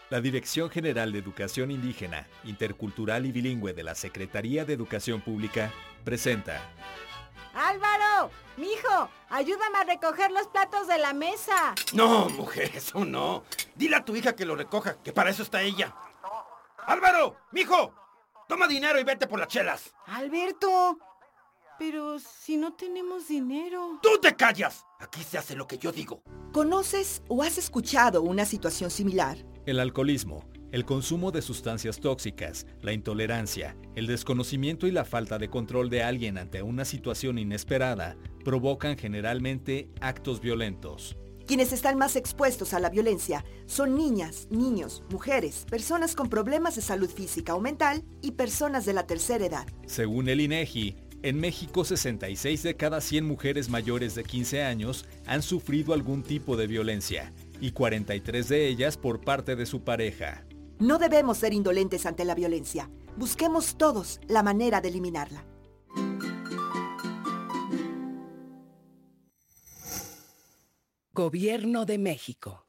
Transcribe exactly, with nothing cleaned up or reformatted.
La Dirección General de Educación Indígena, Intercultural y Bilingüe de la Secretaría de Educación Pública presenta... ¡Álvaro! ¡Mijo! ¡Ayúdame a recoger los platos de la mesa! No, mujer, eso no. Dile a tu hija que lo recoja, que para eso está ella. ¡Álvaro! ¡Mijo! Toma dinero y vete por las chelas. ¡Alberto! Pero si no tenemos dinero... ¡Tú te callas! Aquí se hace lo que yo digo. ¿Conoces o has escuchado una situación similar? El alcoholismo, el consumo de sustancias tóxicas, la intolerancia, el desconocimiento y la falta de control de alguien ante una situación inesperada provocan generalmente actos violentos. Quienes están más expuestos a la violencia son niñas, niños, mujeres, personas con problemas de salud física o mental y personas de la tercera edad. Según el INEGI, en México sesenta y seis de cada cien mujeres mayores de quince años han sufrido algún tipo de violencia y cuarenta y tres de ellas por parte de su pareja. No debemos ser indolentes ante la violencia. Busquemos todos la manera de eliminarla. Gobierno de México.